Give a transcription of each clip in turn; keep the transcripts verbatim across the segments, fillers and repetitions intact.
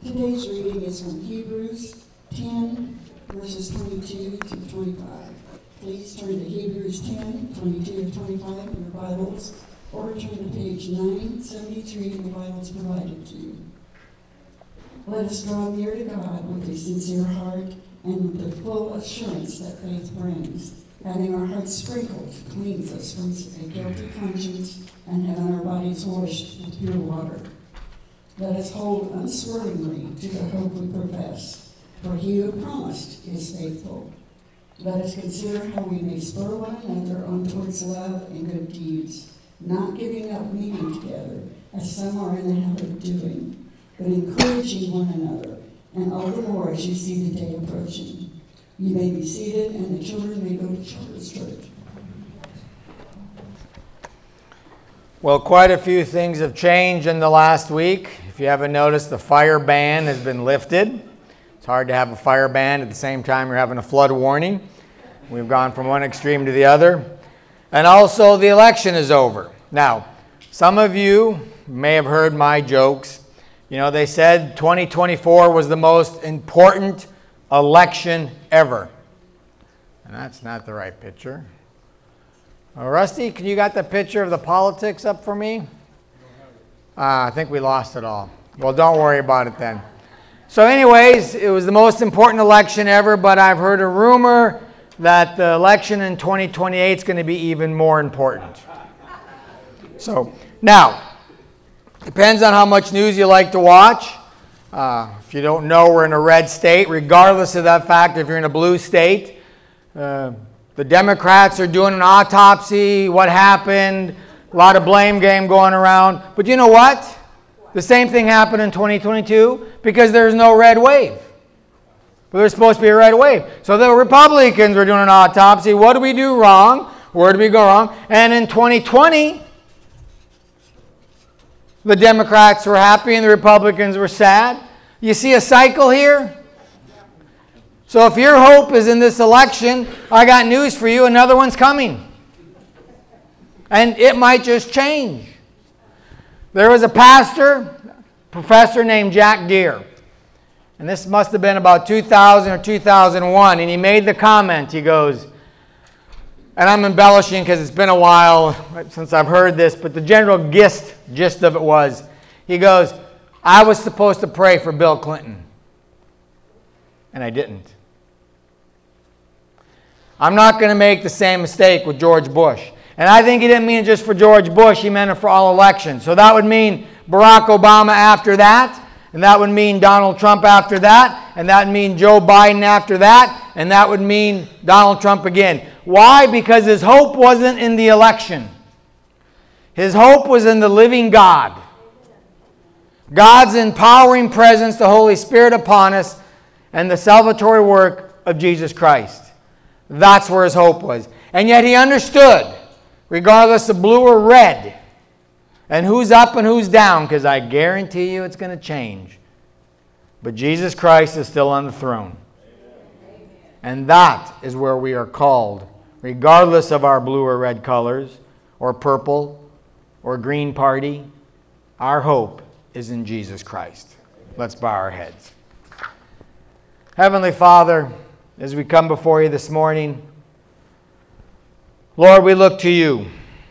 Today's reading is from Hebrews ten, verses twenty-two to twenty-five. Please turn to Hebrews ten, twenty-two to twenty-five in your Bibles, or turn to page nine seventy-three in the Bibles provided to you. Let us draw near to God with a sincere heart and with the full assurance that faith brings, having our hearts sprinkled to cleanse us from a guilty conscience and having our bodies washed with pure water. Let us hold unswervingly to the hope we profess, for he who promised is faithful. Let us consider how we may spur one another on towards love and good deeds, not giving up meeting together, as some are in the habit of doing, but encouraging one another, and all the more as you see the day approaching. You may be seated, and the children may go to Children's Church. Well, quite a few things have changed in the last week. If you haven't noticed, the fire ban has been lifted. It's hard to have a fire ban at the same time you're having a flood warning. We've gone from one extreme to the other. And also, the election is over. Now, some of you may have heard my jokes. You know, they said twenty twenty-four was the most important election ever. And that's not the right picture. Uh, Rusty, can you got the picture of the politics up for me? Uh, I think we lost it all. Well, don't worry about it then. So anyways, it was the most important election ever, but I've heard a rumor that the election in twenty twenty-eight is going to be even more important. So, now, depends on how much news you like to watch. Uh, if you don't know, we're in a red state. Regardless of that fact, if you're in a blue state, uh, the Democrats are doing an autopsy, what happened, a lot of blame game going around. But you know what? The same thing happened in twenty twenty-two because there's no red wave. But there's supposed to be a red wave. So the Republicans were doing an autopsy. What did we do wrong? Where did we go wrong? And in twenty twenty, the Democrats were happy and the Republicans were sad. You see a cycle here? So if your hope is in this election, I got news for you. Another one's coming. And it might just change. There was a pastor, professor named Jack Deere. And this must have been about two thousand or two thousand one. And he made the comment. He goes, and I'm embellishing because it's been a while since I've heard this, but the general gist, gist of it was, he goes, I was supposed to pray for Bill Clinton. And I didn't. I'm not going to make the same mistake with George Bush. And I think he didn't mean it just for George Bush. He meant it for all elections. So that would mean Barack Obama after that. And that would mean Donald Trump after that. And that would mean Joe Biden after that. And that would mean Donald Trump again. Why? Because his hope wasn't in the election. His hope was in the living God. God's empowering presence, the Holy Spirit upon us, and the salvatory work of Jesus Christ. That's where his hope was. And yet he understood, regardless of blue or red, and who's up and who's down, because I guarantee you it's going to change. But Jesus Christ is still on the throne. And that is where we are called, regardless of our blue or red colors, or purple, or green party. Our hope is in Jesus Christ. Let's bow our heads. Heavenly Father, as we come before you this morning, Lord, we look to you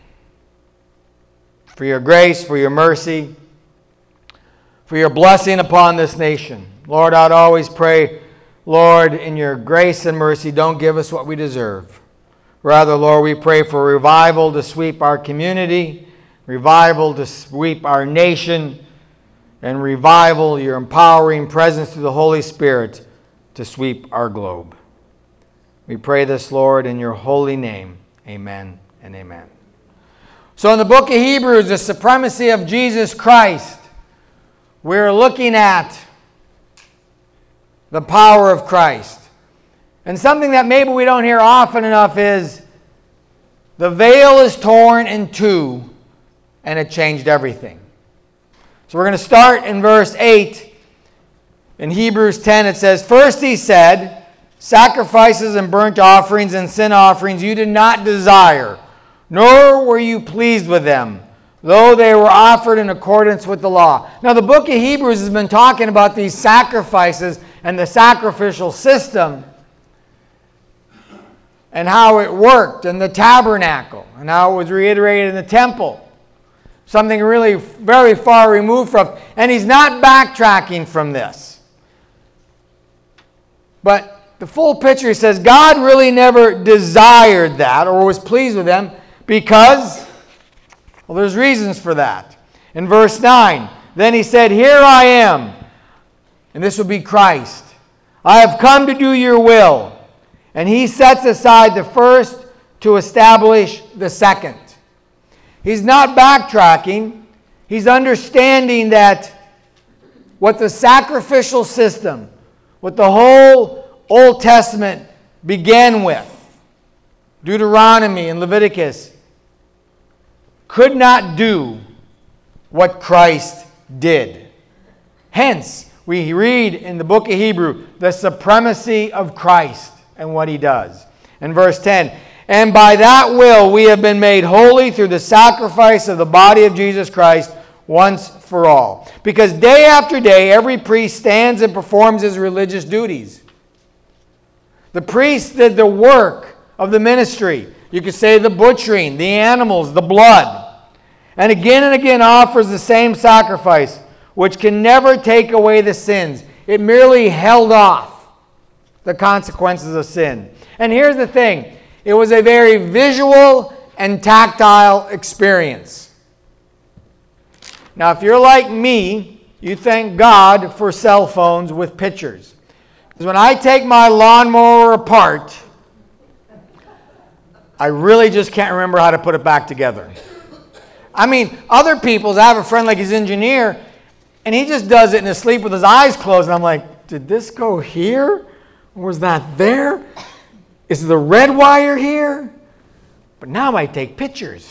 for your grace, for your mercy, for your blessing upon this nation. Lord, I'd always pray, Lord, in your grace and mercy, don't give us what we deserve. Rather, Lord, we pray for revival to sweep our community, revival to sweep our nation, and revival, your empowering presence through the Holy Spirit to sweep our globe. We pray this, Lord, in your holy name. Amen and amen. So in the book of Hebrews, the supremacy of Jesus Christ, we're looking at the power of Christ. And something that maybe we don't hear often enough is the veil is torn in two and it changed everything. So we're going to start in verse eight. In Hebrews ten it says, first he said, sacrifices and burnt offerings and sin offerings you did not desire, nor were you pleased with them. though they were offered in accordance with the law. Now, the book of Hebrews has been talking about these sacrifices and the sacrificial system and how it worked in the tabernacle and how it was reiterated in the temple. Something really very far removed from. And he's not backtracking from this. But the full picture, he says, God really never desired that or was pleased with them because, well, there's reasons for that. In verse nine, then he said, here I am, and this will be Christ. I have come to do your will. And he sets aside the first to establish the second. He's not backtracking. He's understanding that what the sacrificial system, what the whole Old Testament began with, Deuteronomy and Leviticus, could not do what Christ did. Hence, we read in the book of Hebrew the supremacy of Christ and what he does. In verse ten, and by that will we have been made holy through the sacrifice of the body of Jesus Christ once for all. Because day after day, every priest stands and performs his religious duties. The priest did the work of the ministry. You could say the butchering, the animals, the blood. And again and again offers the same sacrifice, which can never take away the sins. It merely held off the consequences of sin. And here's the thing. It was a very visual and tactile experience. Now, if you're like me, you thank God for cell phones with pictures. Because when I take my lawnmower apart, I really just can't remember how to put it back together. I mean, other people's, I have a friend like he's an engineer, and he just does it in his sleep with his eyes closed. And I'm like, did this go here? Or was that there? Is the red wire here? But now I take pictures.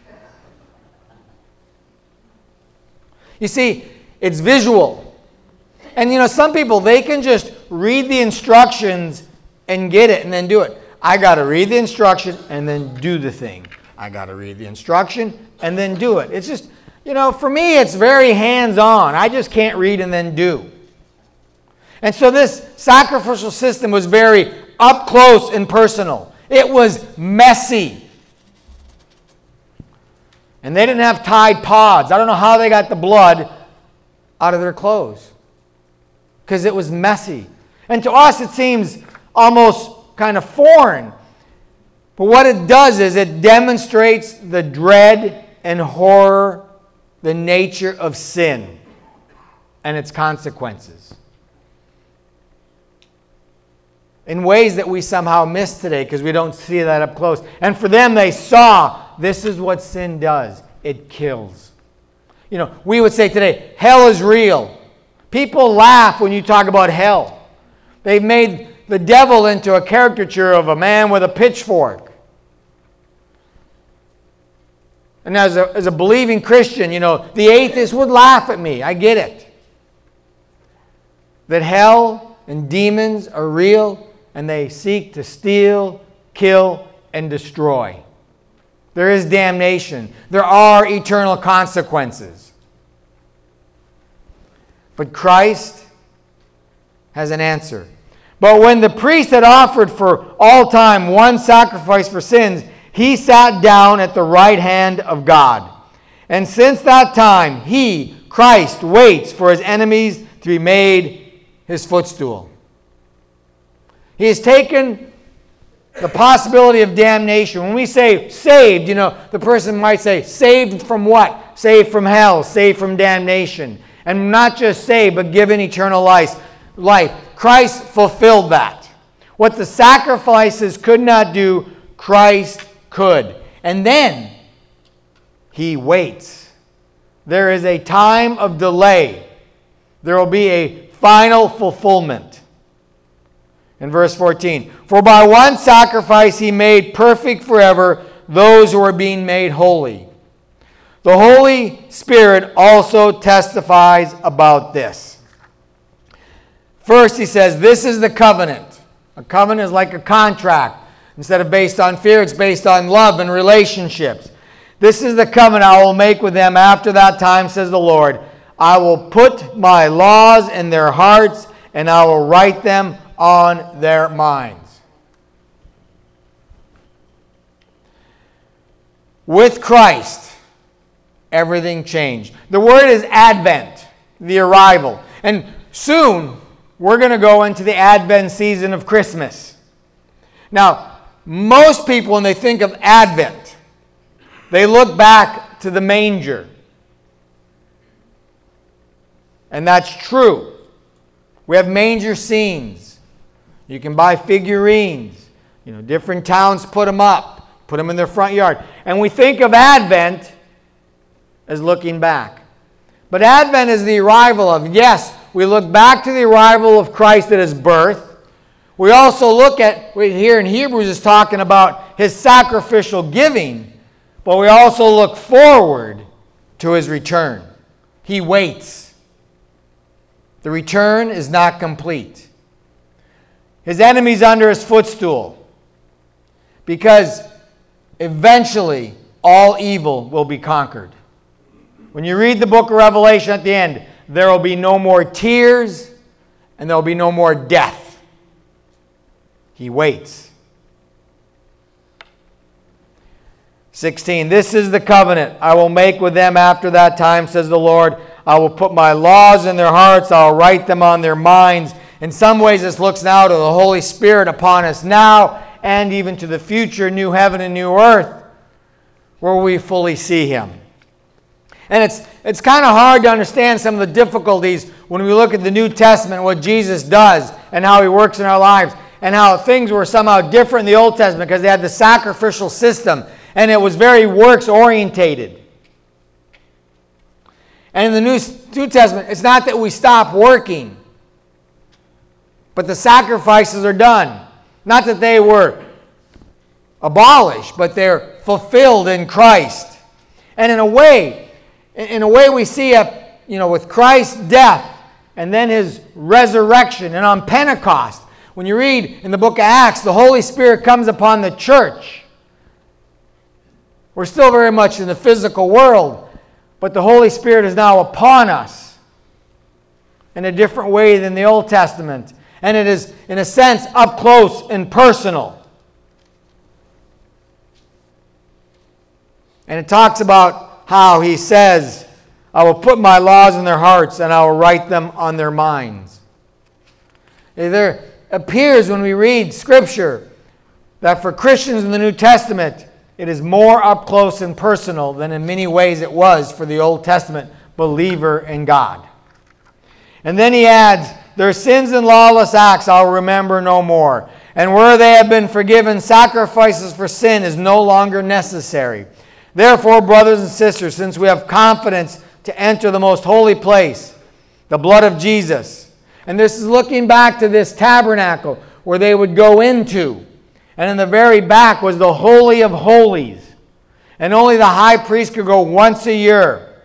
You see, it's visual. And you know, some people, they can just read the instructions and get it and then do it. I got to read the instruction and then do the thing. I got to read the instruction and then do it. It's just, you know, for me, it's very hands-on. I just can't read and then do. And so this sacrificial system was very up close and personal. It was messy. And they didn't have Tide Pods. I don't know how they got the blood out of their clothes. Because it was messy. And to us it seems almost kind of foreign. But what it does is it demonstrates the dread and horror, the nature of sin and its consequences. In ways that we somehow miss today because we don't see that up close. And for them, they saw this is what sin does. It kills. You know, we would say today, hell is real. People laugh when you talk about hell. They've made the devil into a caricature of a man with a pitchfork. And as a, as a believing Christian, you know, the atheist would laugh at me. I get it. That hell and demons are real. And they seek to steal, kill, and destroy. There is damnation. There are eternal consequences. But Christ has an answer. But when the priest had offered for all time one sacrifice for sins, he sat down at the right hand of God. And since that time, he, Christ, waits for his enemies to be made his footstool. He has taken the possibility of damnation. When we say saved, you know, the person might say, saved from what? Saved from hell, saved from damnation. And not just saved, but given eternal life. life. Christ fulfilled that. What the sacrifices could not do, Christ could. And then he waits. There is a time of delay. There will be a final fulfillment. In verse fourteen, for by one sacrifice he made perfect forever those who are being made holy. The Holy Spirit also testifies about this. First he says, this is the covenant. A covenant is like a contract. Instead of based on fear, it's based on love and relationships. This is the covenant I will make with them after that time, says the Lord. I will put my laws in their hearts, and I will write them on their minds. With Christ, everything changed. The word is Advent, the arrival. And soon, we're going to go into the Advent season of Christmas. Now, most people, when they think of Advent, they look back to the manger. And that's true. We have manger scenes. You can buy figurines. You know, different towns put them up, put them in their front yard. And we think of Advent as looking back. But Advent is the arrival of, yes, we look back to the arrival of Christ at his birth. We also look at, here in Hebrews is talking about his sacrificial giving, but we also look forward to his return. He waits. The return is not complete. His enemy's under his footstool, because eventually all evil will be conquered. When you read the book of Revelation at the end, there will be no more tears and there will be no more death. He waits. sixteen, this is the covenant I will make with them after that time, says the Lord. I will put my laws in their hearts. I will write them on their minds. In some ways, this looks now to the Holy Spirit upon us now and even to the future new heaven and new earth where we fully see him. And it's, it's kind of hard to understand some of the difficulties when we look at the New Testament, what Jesus does and how he works in our lives, and how things were somehow different in the Old Testament because they had the sacrificial system and it was very works-orientated. And in the New, New Testament, it's not that we stop working, but the sacrifices are done. Not that they were abolished, but they're fulfilled in Christ. And in a way, in a way we see a, you know, with Christ's death and then his resurrection, and on Pentecost, when you read in the book of Acts, the Holy Spirit comes upon the church. We're still very much in the physical world, but the Holy Spirit is now upon us in a different way than the Old Testament. And it is, in a sense, up close and personal. And it talks about how he says, I will put my laws in their hearts and I will write them on their minds. There appears when we read Scripture that for Christians in the New Testament, it is more up close and personal than in many ways it was for the Old Testament believer in God. And then he adds, their sins and lawless acts I'll remember no more. And where they have been forgiven, sacrifices for sin is no longer necessary. Therefore, brothers and sisters, since we have confidence to enter the most holy place, the blood of Jesus. And this is looking back to this tabernacle where they would go into. And in the very back was the Holy of Holies. And only the high priest could go once a year.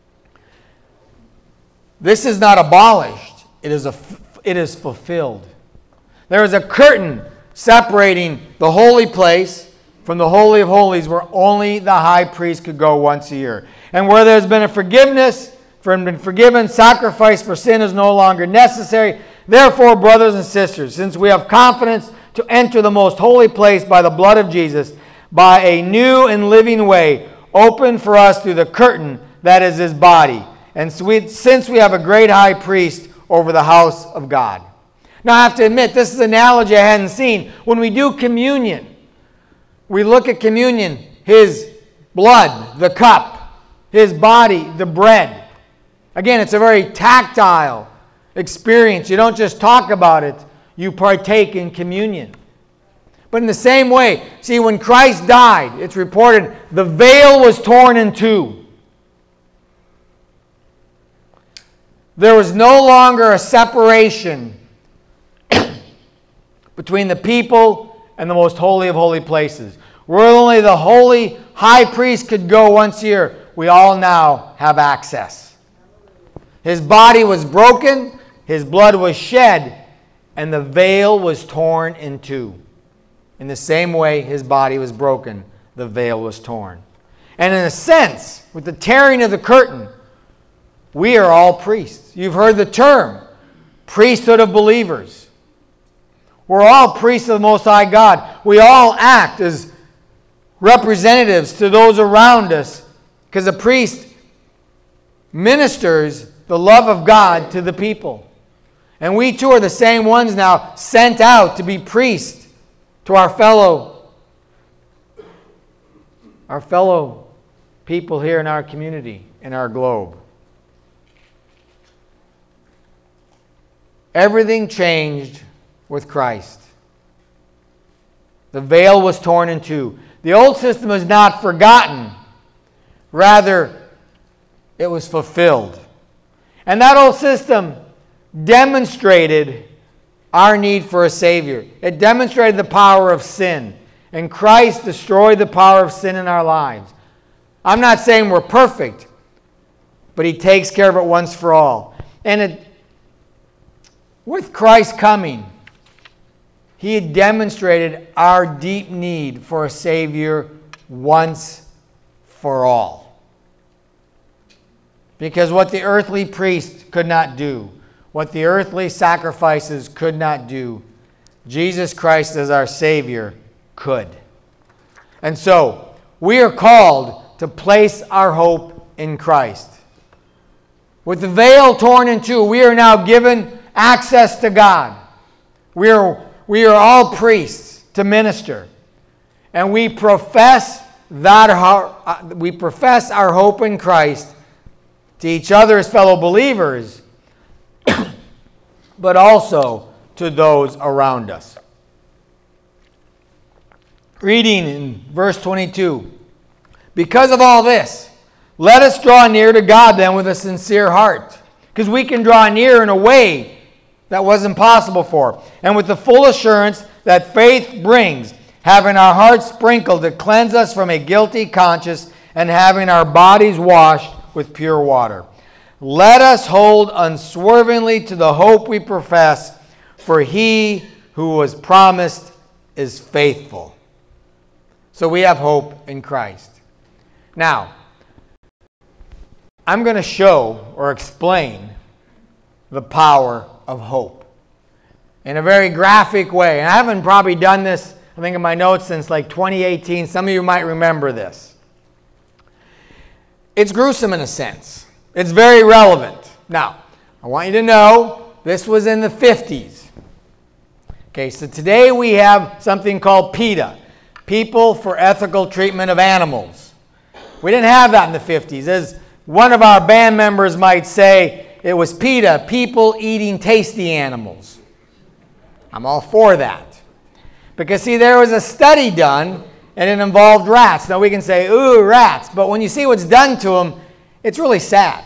This is not abolished. It is, a, it is fulfilled. There is a curtain separating the holy place from the Holy of Holies where only the high priest could go once a year. And where there's been a forgiveness, for been forgiven, sacrifice for sin is no longer necessary. Therefore, brothers and sisters, since we have confidence to enter the most holy place by the blood of Jesus, by a new and living way, open for us through the curtain that is his body. And so we, since we have a great high priest over the house of God. Now I have to admit, this is an analogy I hadn't seen. When we do communion, we look at communion, his blood, the cup, his body, the bread. Again, it's a very tactile experience. You don't just talk about it, you partake in communion. But in the same way, see, when Christ died, it's reported the veil was torn in two. There was no longer a separation between the people and the most holy of holy places. Where only the holy high priest could go once a year, we all now have access. His body was broken, his blood was shed, and the veil was torn in two. In the same way his body was broken, the veil was torn. And in a sense, with the tearing of the curtain, we are all priests. You've heard the term, priesthood of believers. We're all priests of the Most High God. We all act as representatives to those around us, because a priest ministers the love of God to the people. And we too are the same ones now, sent out to be priests to our fellow, our fellow people here in our community, in our globe. Everything changed with Christ. The veil was torn in two. The old system is not forgotten. Rather, it was fulfilled. And that old system demonstrated our need for a Savior. It demonstrated the power of sin. And Christ destroyed the power of sin in our lives. I'm not saying we're perfect, but He takes care of it once for all. And it, with Christ coming, He had demonstrated our deep need for a Savior once for all. Because what the earthly priest could not do, what the earthly sacrifices could not do, Jesus Christ as our Savior could. And so, we are called to place our hope in Christ. With the veil torn in two, we are now given access to God. We are, we are all priests to minister. And we profess that our, we profess our hope in Christ to each other as fellow believers, but also to those around us. Reading in verse twenty-two. Because of all this, let us draw near to God then with a sincere heart. Because we can draw near in a way that wasn't possible for. And with the full assurance that faith brings, having our hearts sprinkled to cleanse us from a guilty conscience, and having our bodies washed with pure water. Let us hold unswervingly to the hope we profess, for He who was promised is faithful. So we have hope in Christ. Now, I'm going to show or explain the power of hope in a very graphic way. And I haven't probably done this, I think, in my notes since like twenty eighteen. Some of you might remember this. It's gruesome in a sense. It's very relevant. Now, I want you to know this was in the fifties. Okay, so today we have something called PETA, People for Ethical Treatment of Animals. We didn't have that in the fifties. As one of our band members might say, it was PETA, People Eating Tasty Animals. I'm all for that. Because, see, there was a study done, and it involved rats. Now, we can say, ooh, rats. But when you see what's done to them, it's really sad.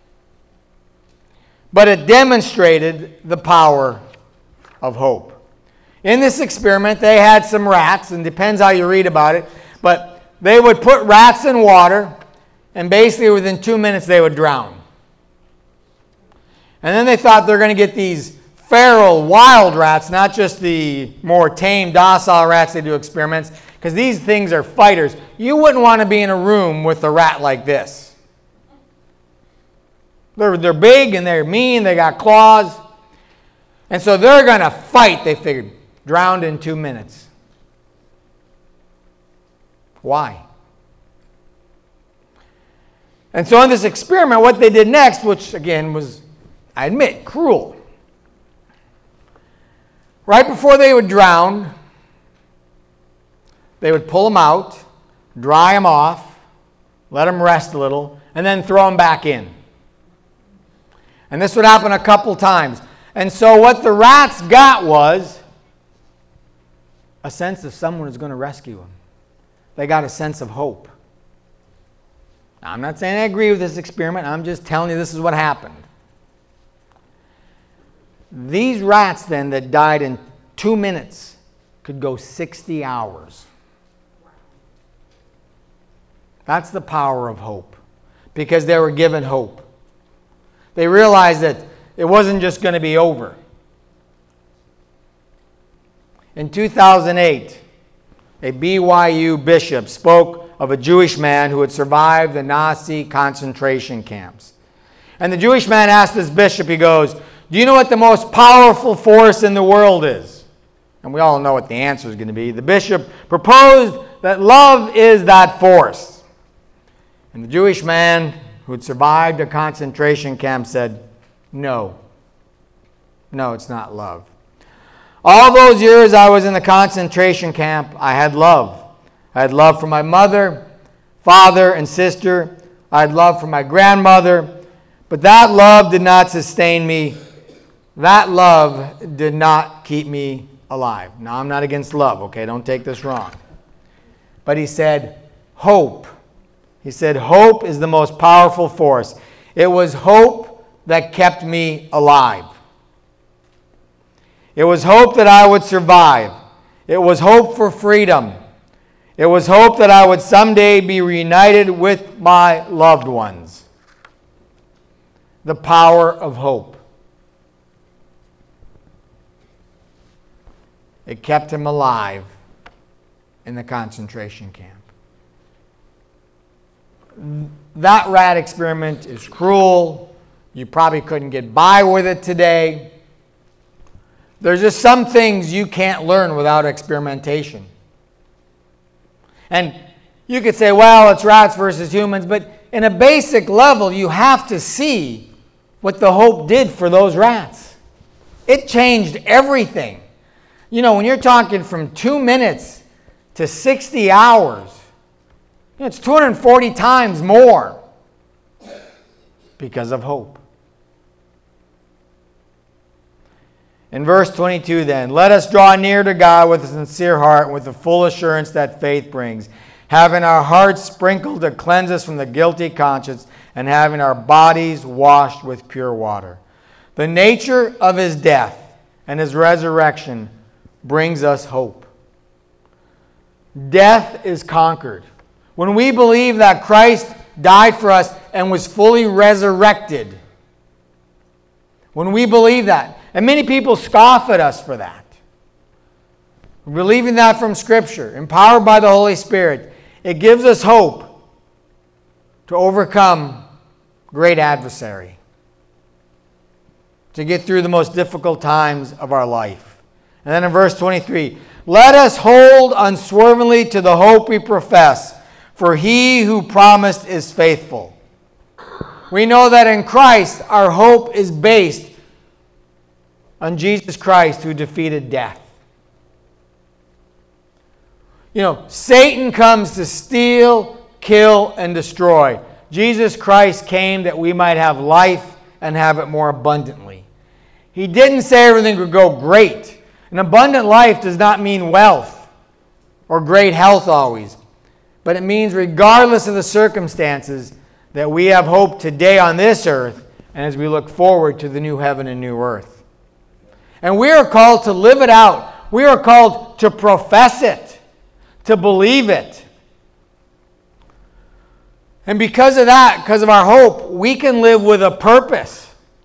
But it demonstrated the power of hope. In this experiment, they had some rats, and it depends how you read about it, but they would put rats in water, and basically within two minutes they would drown. And then they thought they were going to get these feral, wild rats, not just the more tame, docile rats they do experiments, because these things are fighters. You wouldn't want to be in a room with a rat like this. They're, they're big and they're mean, they got claws. And so they're going to fight, they figured. Drowned in two minutes. Why? And so in this experiment, what they did next, which again was, I admit, cruel. Right before they would drown, they would pull them out, dry them off, let them rest a little, and then throw them back in. And this would happen a couple times. And so what the rats got was a sense of someone is going to rescue them. They got a sense of hope. Now, I'm not saying I agree with this experiment. I'm just telling you this is what happened. These rats then that died in two minutes could go sixty hours. That's the power of hope. Because they were given hope. They realized that it wasn't just going to be over. In two thousand eight, a B Y U bishop spoke of a Jewish man who had survived the Nazi concentration camps. And the Jewish man asked this bishop, he goes, do you know what the most powerful force in the world is? And we all know what the answer is going to be. The bishop proposed that love is that force. And the Jewish man who had survived a concentration camp said, no. No, it's not love. All those years I was in the concentration camp, I had love. I had love for my mother, father, and sister. I had love for my grandmother. But that love did not sustain me. That love did not keep me alive. Now, I'm not against love, okay? Don't take this wrong. But he said, hope. He said, hope is the most powerful force. It was hope that kept me alive. It was hope that I would survive. It was hope for freedom. It was hope that I would someday be reunited with my loved ones. The power of hope. It kept him alive in the concentration camp. That rat experiment is cruel. You probably couldn't get by with it today. There's just some things you can't learn without experimentation. And you could say, well, it's rats versus humans, but in a basic level, you have to see what the hope did for those rats. It changed everything. You know, when you're talking from two minutes to sixty hours, it's two hundred forty times more because of hope. In verse twenty-two then, let us draw near to God with a sincere heart and with the full assurance that faith brings, having our hearts sprinkled to cleanse us from the guilty conscience and having our bodies washed with pure water. The nature of his death and his resurrection brings us hope. Death is conquered. When we believe that Christ died for us and was fully resurrected, when we believe that, and many people scoff at us for that, believing that from Scripture, empowered by the Holy Spirit, it gives us hope to overcome great adversary, to get through the most difficult times of our life. And then in verse twenty-three, let us hold unswervingly to the hope we profess, for he who promised is faithful. We know that in Christ our hope is based on Jesus Christ who defeated death. You know, Satan comes to steal, kill, and destroy. Jesus Christ came that we might have life and have it more abundantly. He didn't say everything would go great. An abundant life does not mean wealth or great health always. But it means regardless of the circumstances that we have hope today on this earth and as we look forward to the new heaven and new earth. And we are called to live it out. We are called to profess it, to believe it. And because of that, because of our hope, we can live with a purpose.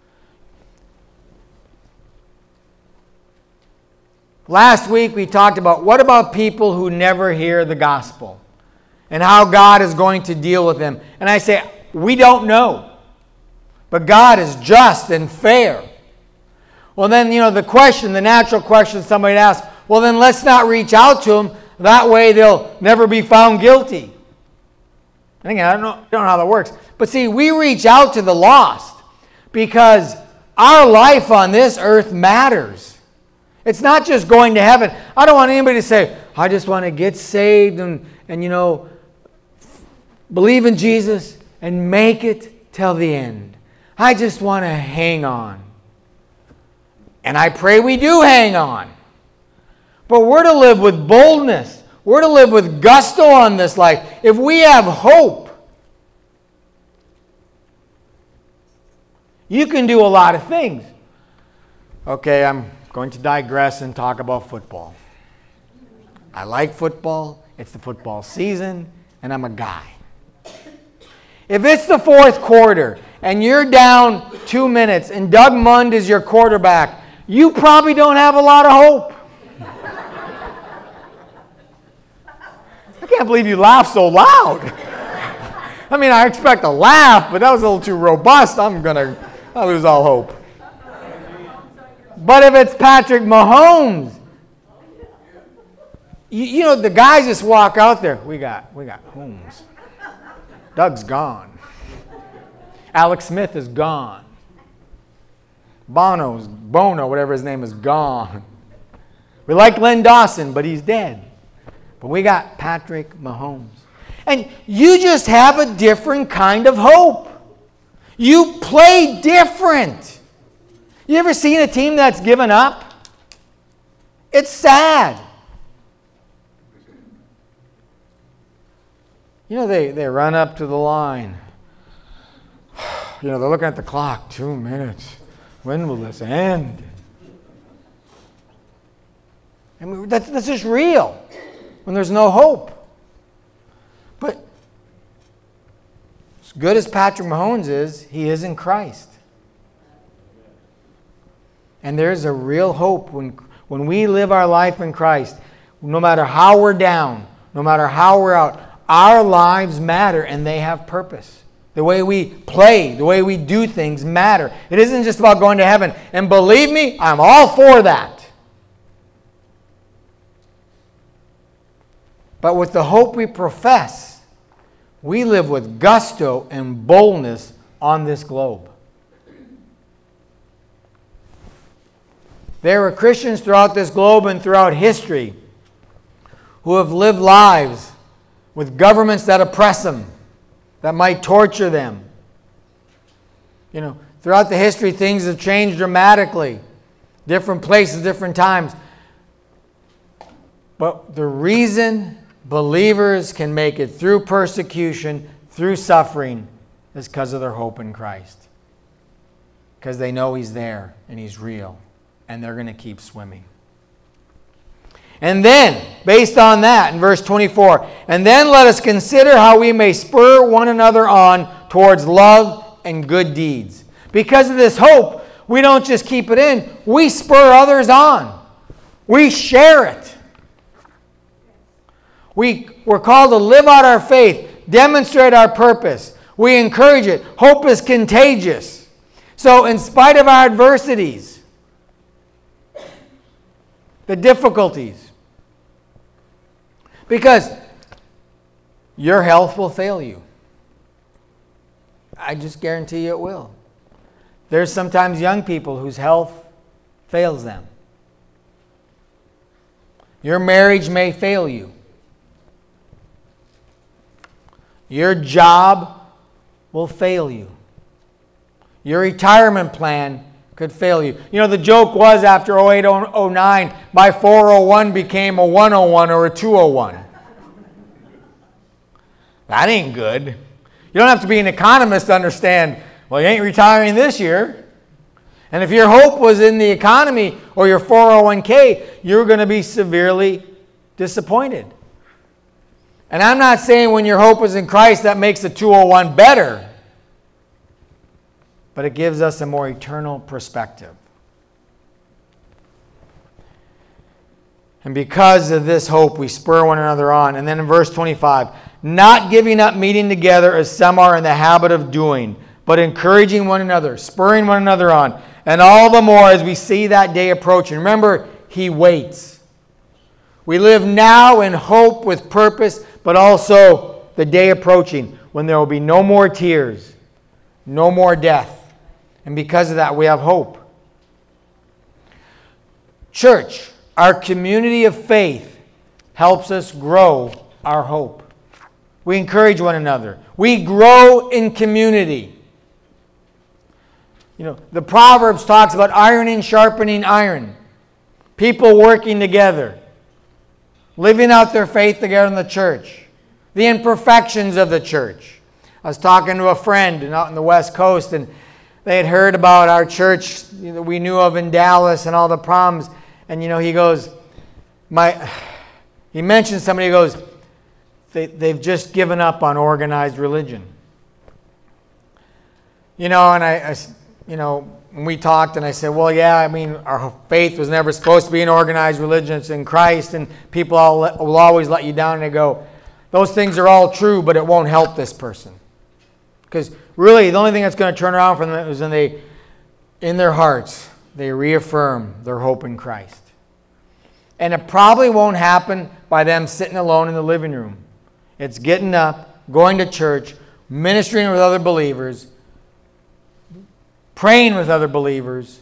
Last week we talked about what about people who never hear the gospel and how God is going to deal with them. And I say, we don't know. But God is just and fair. Well then, you know, the question, the natural question somebody asks, well then let's not reach out to them. That way they'll never be found guilty. And again, I don't know, I don't know how that works. But see, we reach out to the lost because our life on this earth matters. It's not just going to heaven. I don't want anybody to say, I just want to get saved and, and you know, believe in Jesus and make it till the end. I just want to hang on. And I pray we do hang on. But we're to live with boldness. We're to live with gusto on this life. If we have hope, you can do a lot of things. Okay, I'm going to digress and talk about football. I like football. It's the football season, and I'm a guy. If it's the fourth quarter and you're down two minutes and Doug Mund is your quarterback, you probably don't have a lot of hope. Okay, can't believe you laughed so loud. I mean, I expect a laugh, but that was a little too robust. I'm going to I lose all hope. But if it's Patrick Mahomes, you, you know, the guys just walk out there. We got, we got Holmes. Doug's gone. Alex Smith is gone. Bono's, Bono, whatever his name is, gone. We like Len Dawson, but he's dead. But we got Patrick Mahomes. And you just have a different kind of hope. You play different. You ever seen a team that's given up? It's sad. You know, they, they run up to the line. You know, they're looking at the clock. Two minutes. When will this end? I mean, that's, that's just real. When there's no hope. But as good as Patrick Mahomes is, he is in Christ. And there's a real hope when, when we live our life in Christ. No matter how we're down, no matter how we're out, our lives matter and they have purpose. The way we play, the way we do things matter. It isn't just about going to heaven. And believe me, I'm all for that. But with the hope we profess, we live with gusto and boldness on this globe. There are Christians throughout this globe and throughout history who have lived lives with governments that oppress them, that might torture them. You know, throughout the history, things have changed dramatically. Different places, different times. But the reason believers can make it through persecution, through suffering, is because of their hope in Christ. Because they know He's there and He's real. And they're going to keep swimming. And then, based on that, in verse twenty-four, and then let us consider how we may spur one another on towards love and good deeds. Because of this hope, we don't just keep it in, we spur others on. We share it. We, we're called to live out our faith, demonstrate our purpose. We encourage it. Hope is contagious. So in spite of our adversities, the difficulties, because your health will fail you. I just guarantee you it will. There's sometimes young people whose health fails them. Your marriage may fail you. Your job will fail you. Your retirement plan could fail you. You know, the joke was after oh eight oh nine, my four oh one became a one oh one or a two oh one. That ain't good. You don't have to be an economist to understand, well, you ain't retiring this year. And if your hope was in the economy or your four oh one k, you're going to be severely disappointed. And I'm not saying when your hope is in Christ that makes the two oh one better. But it gives us a more eternal perspective. And because of this hope, we spur one another on. And then in verse twenty-five, not giving up meeting together as some are in the habit of doing, but encouraging one another, spurring one another on. And all the more as we see that day approaching. Remember, He waits. We live now in hope with purpose, but also the day approaching when there will be no more tears, no more death. And because of that, we have hope. Church, our community of faith helps us grow our hope. We encourage one another. We grow in community. You know, the Proverbs talks about iron sharpening iron. People working together. Living out their faith together in the church. The imperfections of the church. I was talking to a friend out in the West Coast, and they had heard about our church that we knew of in Dallas and all the problems. And, you know, he goes, my, he mentioned somebody, he goes, they, they've just given up on organized religion. You know, and I, I, you know, we talked and I said, well, yeah, I mean, our faith was never supposed to be an organized religion. It's in Christ, and people all, will always let you down. And they go, those things are all true, but it won't help this person. Because really, the only thing that's going to turn around for them is when they, in their hearts, they reaffirm their hope in Christ. And it probably won't happen by them sitting alone in the living room. It's getting up, going to church, ministering with other believers, praying with other believers,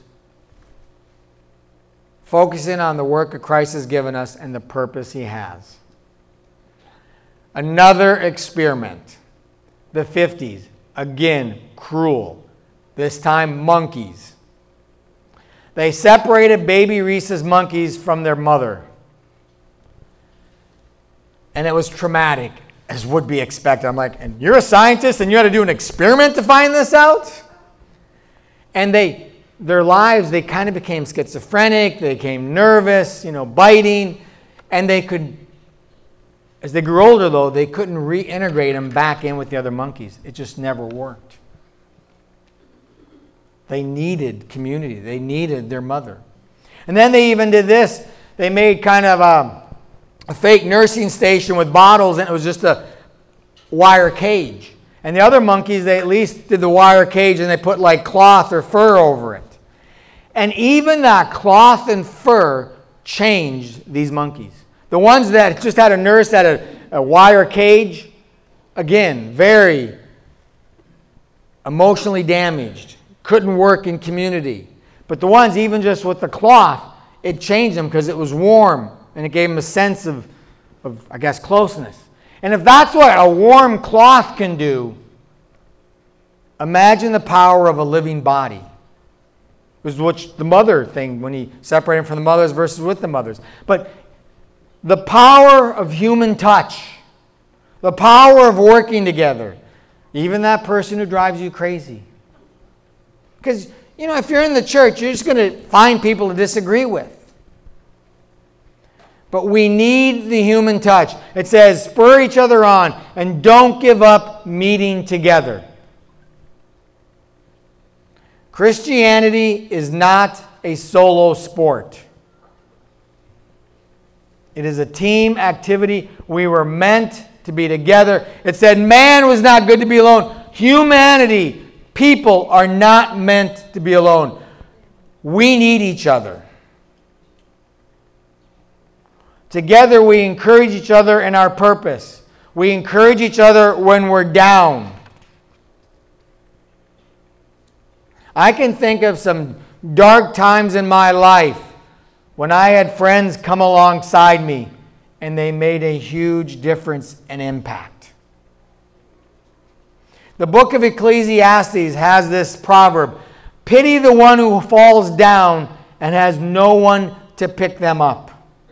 focusing on the work that Christ has given us and the purpose he has. Another experiment. The fifties. Again, cruel. This time, monkeys. They separated baby rhesus monkeys from their mother. And it was traumatic, as would be expected. I'm like, and you're a scientist and you had to do an experiment to find this out? And they, their lives, they kind of became schizophrenic, they became nervous, you know, biting, and they could, as they grew older though, they couldn't reintegrate them back in with the other monkeys. It just never worked. They needed community. They needed their mother. And then they even did this. They made kind of a, a fake nursing station with bottles, and it was just a wire cage. And the other monkeys, they at least did the wire cage and they put like cloth or fur over it. And even that cloth and fur changed these monkeys. The ones that just had a nurse had a, a wire cage, again, very emotionally damaged, couldn't work in community. But the ones, even just with the cloth, it changed them because it was warm and it gave them a sense of, of, I guess, closeness. And if that's what a warm cloth can do, imagine the power of a living body. It was what the mother thing, when he separated from the mothers versus with the mothers. But the power of human touch, the power of working together, even that person who drives you crazy. Because, you know, if you're in the church, you're just going to find people to disagree with. But we need the human touch. It says, spur each other on and don't give up meeting together. Christianity is not a solo sport. It is a team activity. We were meant to be together. It said man was not good to be alone. Humanity, people are not meant to be alone. We need each other. Together we encourage each other in our purpose. We encourage each other when we're down. I can think of some dark times in my life when I had friends come alongside me and they made a huge difference and impact. The book of Ecclesiastes has this proverb, pity the one who falls down and has no one to pick them up.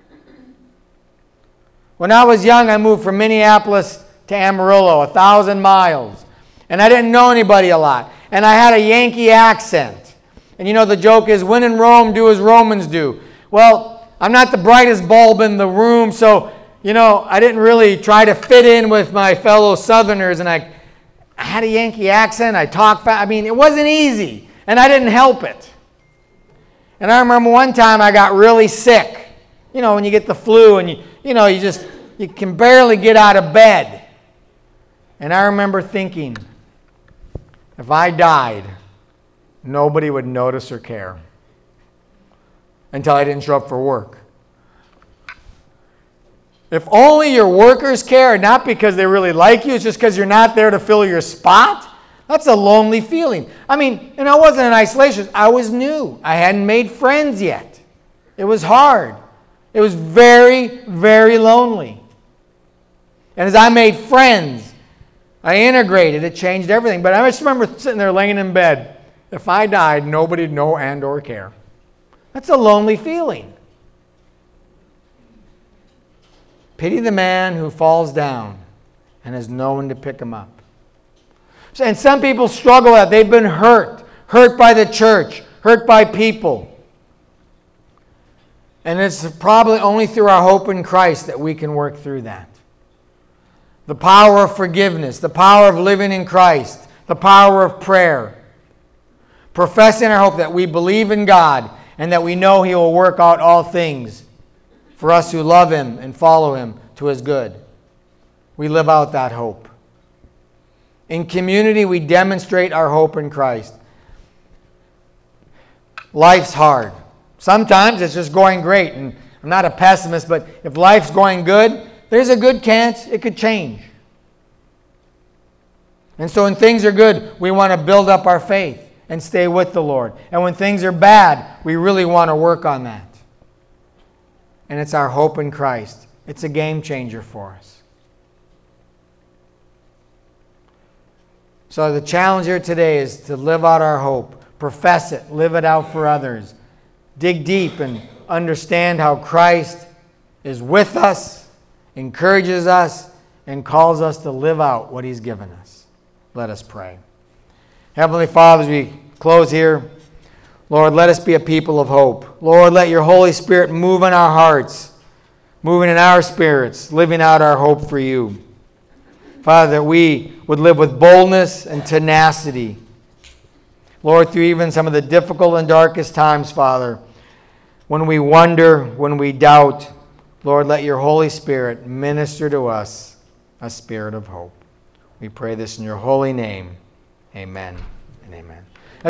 When I was young, I moved from Minneapolis to Amarillo, a thousand miles. And I didn't know anybody a lot. And I had a Yankee accent. And you know, the joke is, when in Rome, do as Romans do. Well, I'm not the brightest bulb in the room, so, you know, I didn't really try to fit in with my fellow Southerners. And I, I had a Yankee accent. I talked fast. I mean, it wasn't easy. And I didn't help it. And I remember one time I got really sick. You know, when you get the flu and you, you know, you just, you can barely get out of bed. And I remember thinking, if I died, nobody would notice or care until I didn't show up for work. If only your workers care, not because they really like you, it's just because you're not there to fill your spot, that's a lonely feeling. I mean, and I wasn't in isolation. I was new. I hadn't made friends yet. It was hard. It was very, very lonely. And as I made friends, I integrated. It changed everything. But I just remember sitting there laying in bed. If I died, nobody'd know and or care. That's a lonely feeling. Pity the man who falls down and has no one to pick him up. So, and some people struggle with that. They've been hurt. Hurt by the church. Hurt by people. And it's probably only through our hope in Christ that we can work through that. The power of forgiveness, the power of living in Christ, the power of prayer. Professing our hope that we believe in God and that we know He will work out all things for us who love Him and follow Him to His good. we live out that hope. In community, we demonstrate our hope in Christ. Life's hard. Sometimes it's just going great. And I'm not a pessimist, but if life's going good, there's a good chance it could change. And so when things are good, we want to build up our faith and stay with the Lord. And when things are bad, we really want to work on that. And it's our hope in Christ. It's a game changer for us. So the challenge here today is to live out our hope. Profess it. Live it out for others. Dig deep and understand how Christ is with us, encourages us, and calls us to live out what He's given us. Let us pray. Heavenly Father, as we close here, Lord, let us be a people of hope. Lord, let your Holy Spirit move in our hearts, moving in our spirits, living out our hope for you. Father, that we would live with boldness and tenacity. Lord, through even some of the difficult and darkest times, Father, when we wonder, when we doubt, Lord, let your Holy Spirit minister to us a spirit of hope. We pray this in your holy name. Amen and amen.